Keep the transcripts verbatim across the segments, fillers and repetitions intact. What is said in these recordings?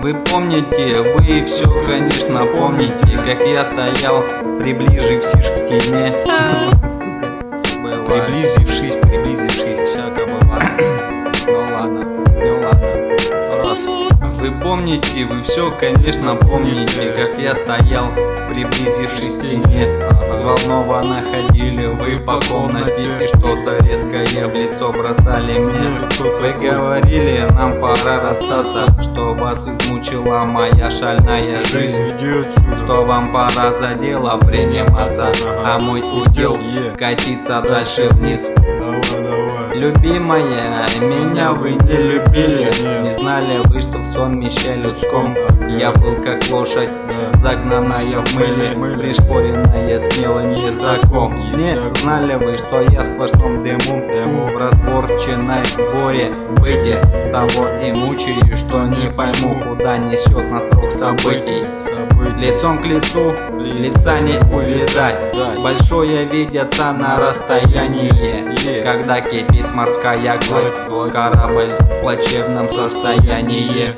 Вы помните, вы все, конечно, помните, как я стоял, приближившись к стене. Приблизившись, приблизившись, всяко бывает. Ну ладно, ну ладно. Раз. Вы помните, вы все, конечно, помните, как я стоял, приблизившись к стене. Взволнованно ходили вы по комнате и что-то резкое в лицо бросали мне. Вы говорили, нам пора расстаться, что вас измучила моя шальная жизнь, что вам пора за дело приниматься, а мой удел катиться дальше вниз. Любимая, меня вы не любили, не знали вы, что в сонмище людском я был как лошадь, загнанная в мыле, пришпоренная смелым ездаком. Не знали вы, что я в сплошном дыму, в разборченной боре быте, с того и мучаю, что не пойму, куда несет нас рок событий. Лицом к лицу, лица не увидать, большое видится на расстоянии, когда кипит морская гладь, корабль в плачевном состоянии.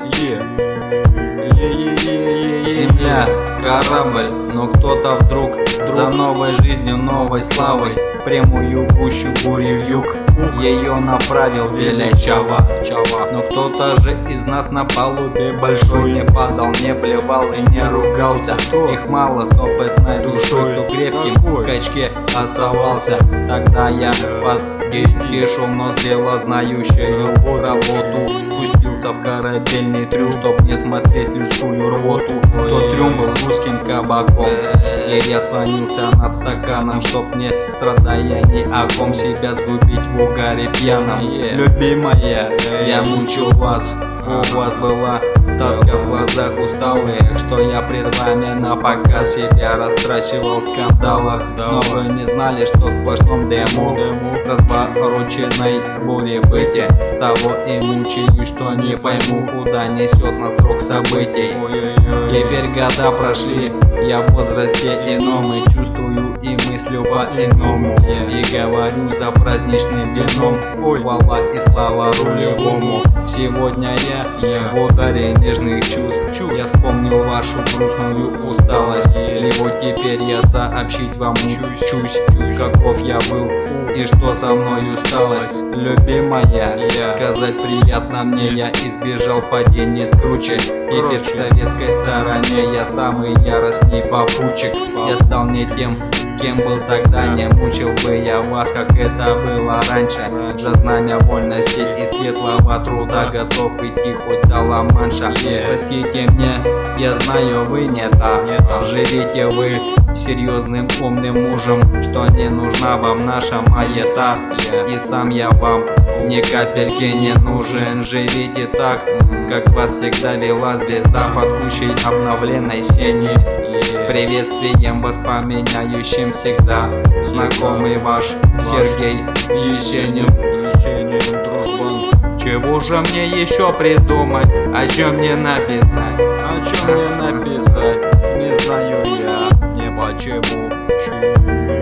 Земля, корабль, но кто-то вдруг за новой жизнью, новой славой прямую гущу бури в юг ее направил величаво. Но кто-то же из нас на палубе большой не падал, не плевал и не ругался. Их мало с опытной душой, кто крепким в качке оставался. Тогда я под шел, но зрело знающую работу спустился в корабельный трюм, чтоб не смотреть людскую рвоту. Тот трюм был русским кабаком, и я склонился над стаканом, чтоб не страдая ни о ком себя сгубить в угаре пьяном. Любимая, я мучил вас, у вас была тоска в глазах усталых, что я пред вами на показ себя растрачивал в скандалах. Но вы не знали, что в сплошном дыму развороченной буре бытия, с того и мучаюсь, что не пойму, куда несет нас рок событий. Теперь года прошли, я в возрасте ином и чувствую и мыслю по-иному, и говорю за праздничным вином хвала и слава рулевому. Сегодня я, я в ударе нежных чувств, я вспомнил вашу грустную усталость, и вот теперь я сообщить вам чусь, каков я был и что со мной усталость. Любимая, сказать приятно мне, я избежал падений с круче. Теперь в советской стороне я самый яростный попутчик. Я стал не тем, кем был тогда, не мучил бы я вас, как это было раньше. За знамя вольности и светлого труда готов идти хоть до Ла-Манша. Простите мне, я знаю, вы не та, живите вы серьезным умным мужем, что не нужна вам наша маята, и сам я вам ни капельки не нужен. Живите так, как вас всегда вела звезда под кучей обновленной сени, с приветствием воспоминающим всегда знакомый ваш Сергей Есенин. Есенин, дружбан. Чего же мне еще придумать, о чем мне написать? О чем мне написать, не знаю я, не почему.